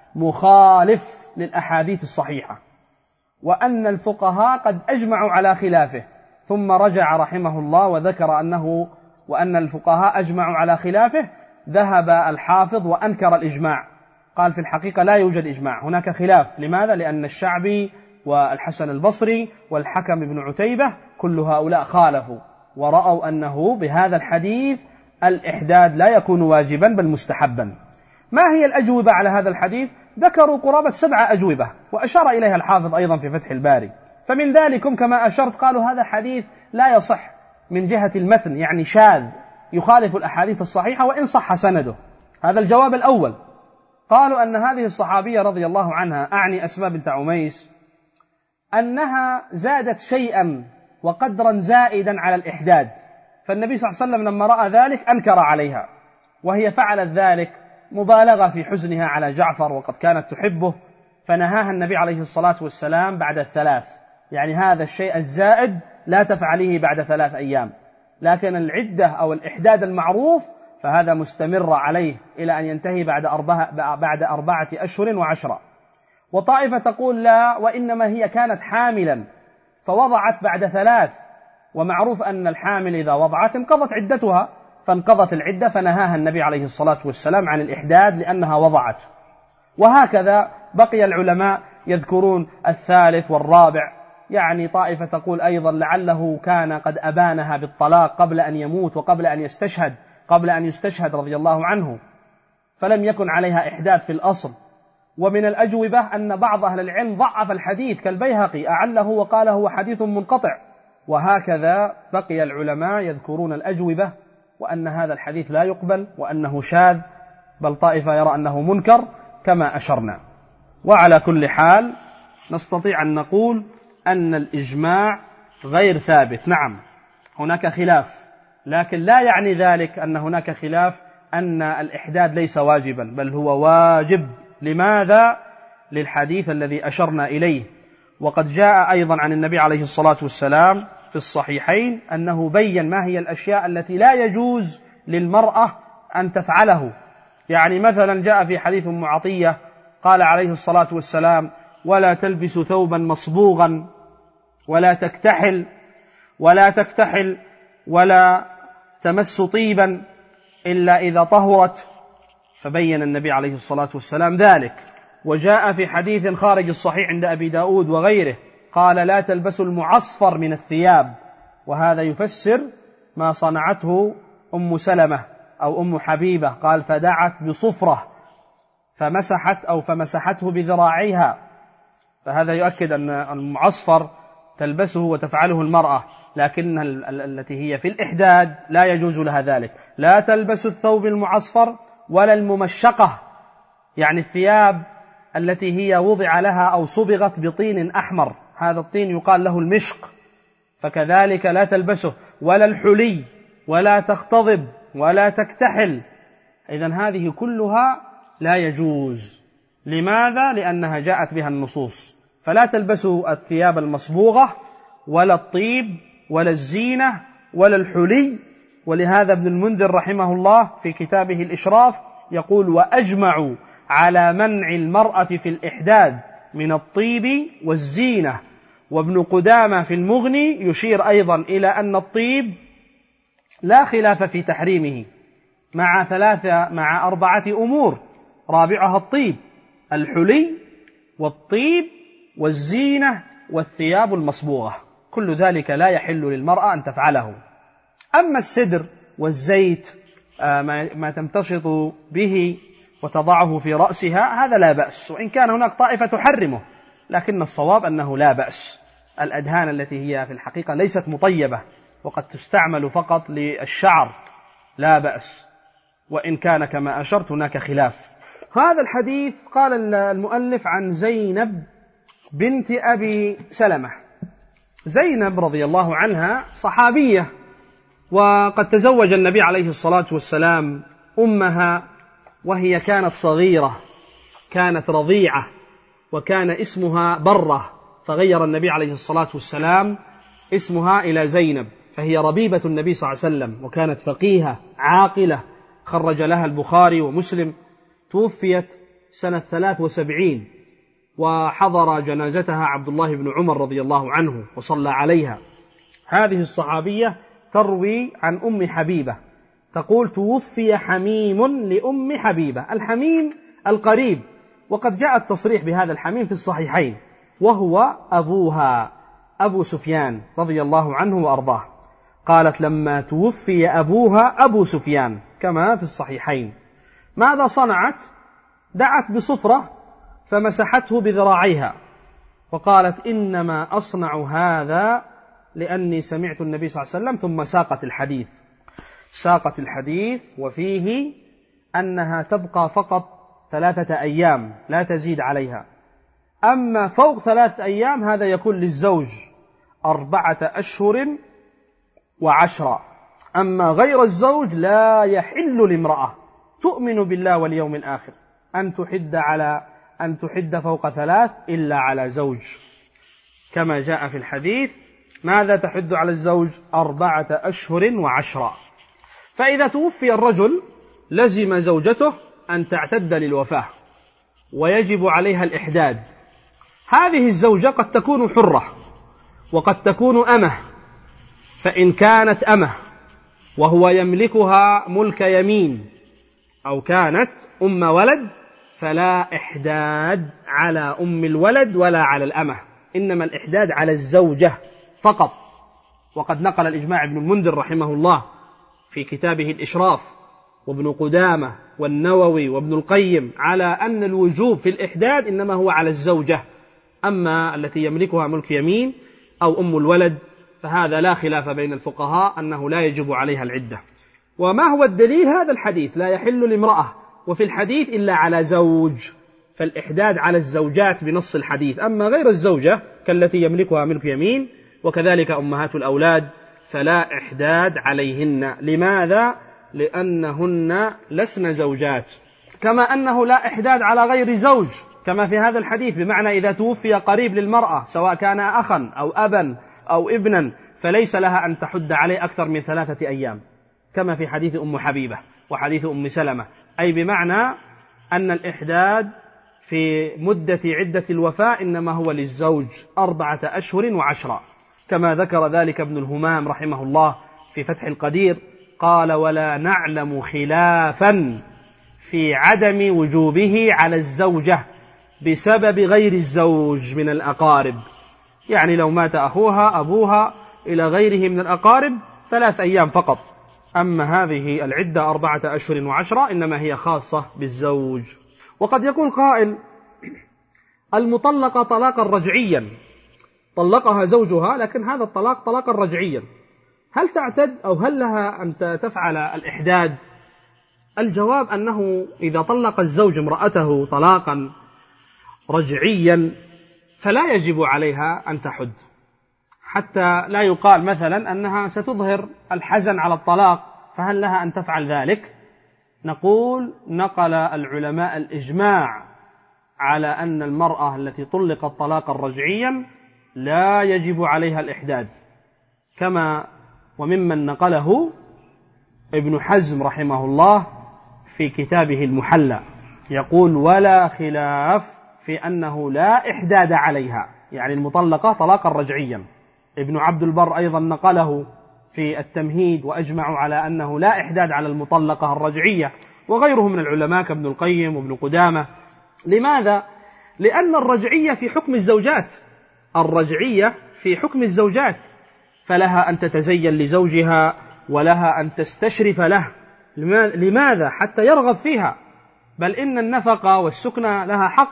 مخالف للأحاديث الصحيحة، وأن الفقهاء قد أجمعوا على خلافه. ثم رجع رحمه الله وذكر أنه وأن الفقهاء أجمعوا على خلافه. ذهب الحافظ وأنكر الإجماع، قال: في الحقيقة لا يوجد إجماع، هناك خلاف. لماذا؟ لأن الشعبي والحسن البصري والحكم بن عتيبة كل هؤلاء خالفوا ورأوا أنه بهذا الحديث الإحداد لا يكون واجبا بل مستحبا. ما هي الأجوبة على هذا الحديث؟ ذكروا قرابة سبعة أجوبة، وأشار إليها الحافظ أيضا في فتح الباري. فمن ذلكم كما أشرت قالوا: هذا حديث لا يصح من جهة المتن، يعني شاذ يخالف الأحاديث الصحيحة وإن صح سنده. هذا الجواب الأول. قالوا أن هذه الصحابية رضي الله عنها، أعني أسماء بنت عميس، أنها زادت شيئا وقدرا زائدا على الإحداد، فالنبي صلى الله عليه وسلم لما رأى ذلك أنكر عليها، وهي فعلت ذلك مبالغة في حزنها على جعفر وقد كانت تحبه، فنهاها النبي عليه الصلاة والسلام بعد الثلاث، يعني هذا الشيء الزائد لا تفعليه بعد ثلاث أيام، لكن العدة أو الإحداد المعروف فهذا مستمر عليه إلى أن ينتهي بعد أربعة, بعد أربعة أشهر وعشرة. وطائفة تقول: لا، وإنما هي كانت حاملا فوضعت بعد ثلاث، ومعروف أن الحامل إذا وضعت انقضت عدتها، فانقضت العدة فنهاها النبي عليه الصلاة والسلام عن الإحداد لأنها وضعت. وهكذا بقي العلماء يذكرون الثالث والرابع، يعني طائفة تقول أيضا لعله كان قد أبانها بالطلاق قبل أن يموت وقبل أن يستشهد قبل أن يستشهد رضي الله عنه، فلم يكن عليها إحداد في الأصل. ومن الأجوبة أن بعض أهل العلم ضعف الحديث كالبيهقي، أعله وقال هو حديث منقطع. وهكذا بقي العلماء يذكرون الأجوبة، وأن هذا الحديث لا يقبل وأنه شاذ، بل طائفة يرى أنه منكر كما أشرنا. وعلى كل حال نستطيع أن نقول أن الإجماع غير ثابت. نعم هناك خلاف، لكن لا يعني ذلك أن هناك خلاف أن الإحداد ليس واجبا، بل هو واجب. لماذا؟ للحديث الذي أشرنا إليه. وقد جاء أيضا عن النبي عليه الصلاة والسلام في الصحيحين أنه بين ما هي الأشياء التي لا يجوز للمرأة أن تفعله. يعني مثلا جاء في حديث أم عطية قال عليه الصلاة والسلام: ولا تلبس ثوبا مصبوغا ولا تكتحل ولا تكتحل ولا تمس طيبا إلا إذا طهرت، فبين النبي عليه الصلاة والسلام ذلك. وجاء في حديث خارج الصحيح عند أبي داود وغيره قال: لا تلبسوا المعصفر من الثياب، وهذا يفسر ما صنعته أم سلمة أو أم حبيبة، قال: فدعت بصفرة فمسحت أو فمسحته بذراعيها، فهذا يؤكد أن المعصفر تلبسه وتفعله المرأة، لكن التي هي في الإحداد لا يجوز لها ذلك. لا تلبس الثوب المعصفر ولا الممشقة، يعني الثياب التي هي وضع لها أو صبغت بطين أحمر، هذا الطين يقال له المشق، فكذلك لا تلبسه، ولا الحلي، ولا تختضب، ولا تكتحل. إذن هذه كلها لا يجوز. لماذا؟ لأنها جاءت بها النصوص. فلا تلبسوا الثياب المصبوغة ولا الطيب ولا الزينة ولا الحلي. ولهذا ابن المنذر رحمه الله في كتابه الإشراف يقول: وأجمعوا على منع المرأة في الإحداد من الطيب والزينة. وابن قدامة في المغني يشير أيضا إلى أن الطيب لا خلاف في تحريمه، مع ثلاثة مع أربعة أمور، رابعها الطيب: الحلي والطيب والزينة والثياب المصبوغة، كل ذلك لا يحل للمرأة أن تفعله. أما السدر والزيت ما تمتشط به وتضعه في رأسها هذا لا بأس، وإن كان هناك طائفة تحرمه، لكن الصواب أنه لا بأس. الأدهان التي هي في الحقيقة ليست مطيبة وقد تستعمل فقط للشعر لا بأس، وإن كان كما أشرت هناك خلاف. هذا الحديث قال المؤلف عن زينب بنت أبي سلمة. زينب رضي الله عنها صحابية، وقد تزوج النبي عليه الصلاة والسلام أمها وهي كانت صغيرة، كانت رضيعة، وكان اسمها برة، فغير النبي عليه الصلاة والسلام اسمها إلى زينب، فهي ربيبة النبي صلى الله عليه وسلم، وكانت فقيهة عاقلة، خرج لها البخاري ومسلم. توفيت سنة ثلاث وسبعين، وحضر جنازتها عبد الله بن عمر رضي الله عنه وصلى عليها. هذه الصحابية تروي عن أم حبيبة، تقول: توفي حميم لأم حبيبة. الحميم القريب، وقد جاء التصريح بهذا الحميم في الصحيحين، وهو أبوها أبو سفيان رضي الله عنه وأرضاه. قالت: لما توفي أبوها أبو سفيان كما في الصحيحين، ماذا صنعت؟ دعت بصفرة فمسحته بذراعيها، وقالت: إنما أصنع هذا لأني سمعت النبي صلى الله عليه وسلم. ثم ساقت الحديث ساقت الحديث وفيه أنها تبقى فقط ثلاثة أيام لا تزيد عليها، أما فوق ثلاثة أيام هذا يكون للزوج أربعة أشهر وعشرة، أما غير الزوج لا يحل لامرأة تؤمن بالله واليوم الآخر أن تحد على أن تحد فوق ثلاث إلا على زوج، كما جاء في الحديث: ماذا تحد على الزوج؟ أربعة أشهر وعشرة. فإذا توفي الرجل لزم زوجته أن تعتد للوفاة، ويجب عليها الإحداد. هذه الزوجة قد تكون حرة وقد تكون أمة، فإن كانت أمة وهو يملكها ملك يمين، أو كانت أم ولد، فلا إحداد على أم الولد ولا على الأمة، إنما الإحداد على الزوجة فقط. وقد نقل الإجماع ابن المنذر رحمه الله في كتابه الإشراف، وابن قدامة والنووي وابن القيم، على أن الوجوب في الإحداد إنما هو على الزوجة، أما التي يملكها ملك يمين أو أم الولد فهذا لا خلاف بين الفقهاء أنه لا يجب عليها العدة. وما هو الدليل؟ هذا الحديث: لا يحل لامرأة، وفي الحديث إلا على زوج، فالإحداد على الزوجات بنص الحديث، أما غير الزوجة كالتي يملكها ملك يمين وكذلك أمهات الأولاد فلا إحداد عليهن. لماذا؟ لأنهن لسن زوجات، كما أنه لا إحداد على غير زوج كما في هذا الحديث، بمعنى إذا توفي قريب للمرأة سواء كان أخا أو أبا أو ابنا فليس لها أن تحد عليه أكثر من ثلاثة أيام، كما في حديث أم حبيبة وحديث أم سلمة، أي بمعنى أن الإحداد في مدة عدة الوفاة إنما هو للزوج أربعة أشهر وعشرة، كما ذكر ذلك ابن الهمام رحمه الله في فتح القدير، قال: ولا نعلم خلافا في عدم وجوبه على الزوجة بسبب غير الزوج من الأقارب، يعني لو مات أخوها أبوها إلى غيره من الأقارب ثلاث أيام فقط، أما هذه العدة أربعة أشهر وعشرة إنما هي خاصة بالزوج. وقد يقول قائل: المطلقة طلاقا رجعيا، طلقها زوجها لكن هذا الطلاق طلاقا رجعيا، هل تعتد أو هل لها أن تفعل الإحداد؟ الجواب أنه إذا طلق الزوج امرأته طلاقا رجعيا فلا يجب عليها أن تحد، حتى لا يقال مثلا أنها ستظهر الحزن على الطلاق فهل لها أن تفعل ذلك؟ نقول: نقل العلماء الإجماع على أن المرأة التي طلقت طلاقا رجعيا لا يجب عليها الإحداد، كما وممن نقله ابن حزم رحمه الله في كتابه المحلى، يقول: ولا خلاف في أنه لا إحداد عليها، يعني المطلقة طلاقا رجعيا. ابن عبد البر أيضا نقله في التمهيد وأجمعوا على أنه لا إحداد على المطلقة الرجعية، وغيره من العلماء كابن القيم وابن قدامة. لماذا؟ لأن الرجعية في حكم الزوجات، الرجعية في حكم الزوجات، فلها أن تتزين لزوجها ولها أن تستشرف له لماذا؟ حتى يرغب فيها، بل إن النفقة والسكنى لها حق،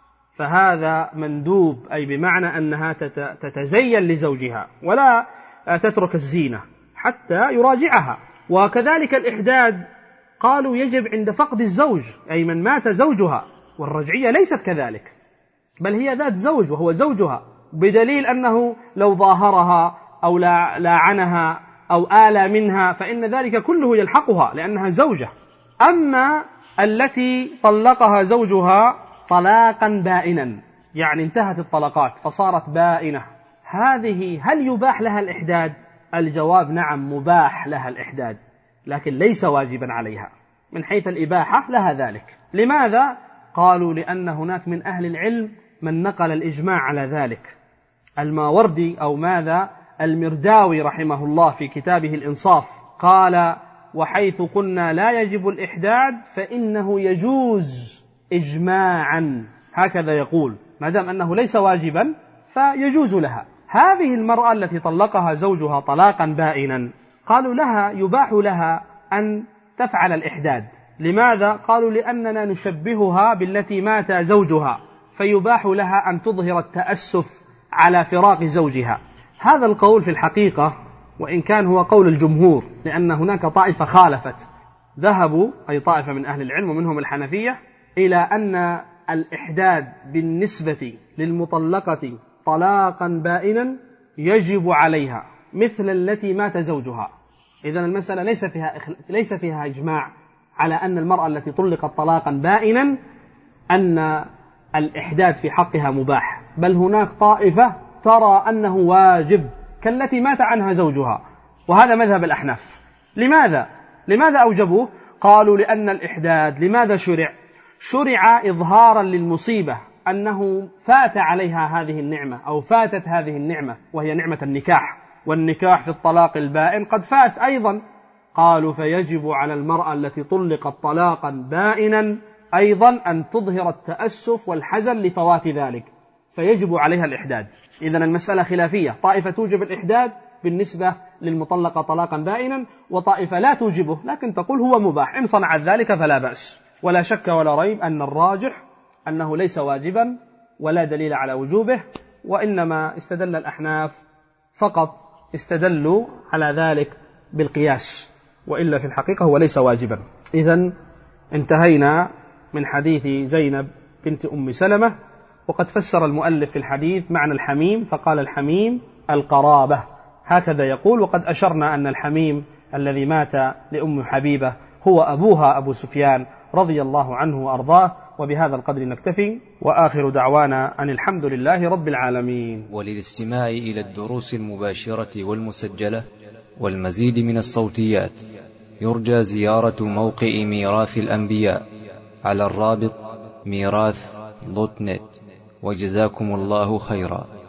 فهذا مندوب، أي بمعنى أنها تتزين لزوجها ولا تترك الزينة حتى يراجعها. وكذلك الإحداد قالوا يجب عند فقد الزوج، أي من مات زوجها، والرجعية ليست كذلك، بل هي ذات زوج وهو زوجها، بدليل أنه لو ظاهرها أو لاعنها أو آلى منها فإن ذلك كله يلحقها لأنها زوجة. أما التي طلقها زوجها طلاقا بائنا، يعني انتهت الطلقات فصارت بائنة، هذه هل يباح لها الإحداد؟ الجواب نعم، مباح لها الإحداد، لكن ليس واجبا عليها. من حيث الإباحة لها ذلك. لماذا؟ قالوا لأن هناك من أهل العلم من نقل الإجماع على ذلك، الماوردي أو ماذا المرداوي رحمه الله في كتابه الإنصاف قال: وحيث قلنا لا يجب الإحداد فإنه يجوز إجماعا، هكذا يقول، ما دام أنه ليس واجبا فيجوز لها. هذه المرأة التي طلقها زوجها طلاقا بائنا قالوا لها يباح لها أن تفعل الإحداد. لماذا؟ قالوا لأننا نشبهها بالتي مات زوجها، فيباح لها أن تظهر التأسف على فراق زوجها. هذا القول في الحقيقة وإن كان هو قول الجمهور، لأن هناك طائفة خالفت، ذهبوا أي طائفة من أهل العلم ومنهم الحنفية إلى أن الإحداد بالنسبة للمطلقة طلاقا بائنا يجب عليها مثل التي مات زوجها. إذن المسألة ليس فيها ليس فيها إجماع على أن المرأة التي طلقت طلاقا بائنا أن الإحداد في حقها مباح، بل هناك طائفة ترى أنه واجب كالتي مات عنها زوجها، وهذا مذهب الأحناف. لماذا؟ لماذا أوجبوه؟ قالوا لأن الإحداد لماذا شرع؟ شرع إظهارا للمصيبة، أنه فات عليها هذه النعمة أو فاتت هذه النعمة وهي نعمة النكاح، والنكاح في الطلاق البائن قد فات أيضا. قالوا فيجب على المرأة التي طلقت طلاقا بائنا أيضا أن تظهر التأسف والحزن لفوات ذلك، فيجب عليها الإحداد. إذن المسألة خلافية، طائفة توجب الإحداد بالنسبة للمطلقة طلاقا بائنا، وطائفة لا توجبه لكن تقول هو مباح، إن صنعت ذلك فلا بأس. ولا شك ولا ريب أن الراجح أنه ليس واجبا ولا دليل على وجوبه، وإنما استدل الأحناف فقط استدلوا على ذلك بالقياس، وإلا في الحقيقة هو ليس واجبا. إذن انتهينا من حديث زينب بنت أم سلمة، وقد فسر المؤلف في الحديث معنى الحميم فقال الحميم القرابة، هكذا يقول. وقد أشرنا أن الحميم الذي مات لأم حبيبة هو أبوها أبو سفيان رضي الله عنه وأرضاه. وبهذا القدر نكتفي، وآخر دعوانا أن الحمد لله رب العالمين. وللاستماع إلى الدروس المباشرة والمسجلة والمزيد من الصوتيات يرجى زيارة موقع ميراث الأنبياء على الرابط ميراث دوت نت. وجزاكم الله خيرا.